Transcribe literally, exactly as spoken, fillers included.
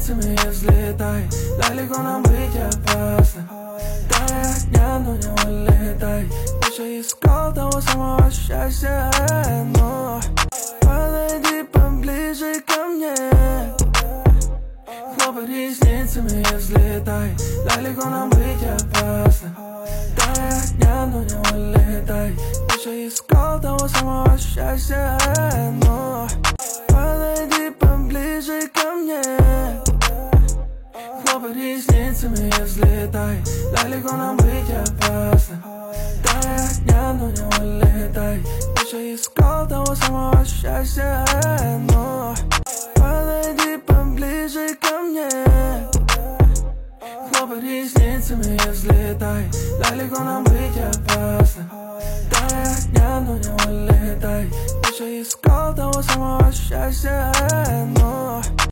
ресницами и взлетай. Далеко нам быть опасно. Дай огня, но не улетай. Я искал того самого счастья, но подойди поближе ко мне. Хлопай ресницами и взлетай. Далеко нам быть опасно. Дай огня, но не улетай. Я искал того самого счастья, но подойди поближе ко мне. Хлопай ресницами и взлетай. Далеко нам быть опасно. Дай огня, но не улетай. Я искал того самого счастья, но подойди поближе ко мне. Хлопай ресницами и взлетай. Далеко нам быть опасно. Дай огня, но не улетай. Я искал того самого счастья, но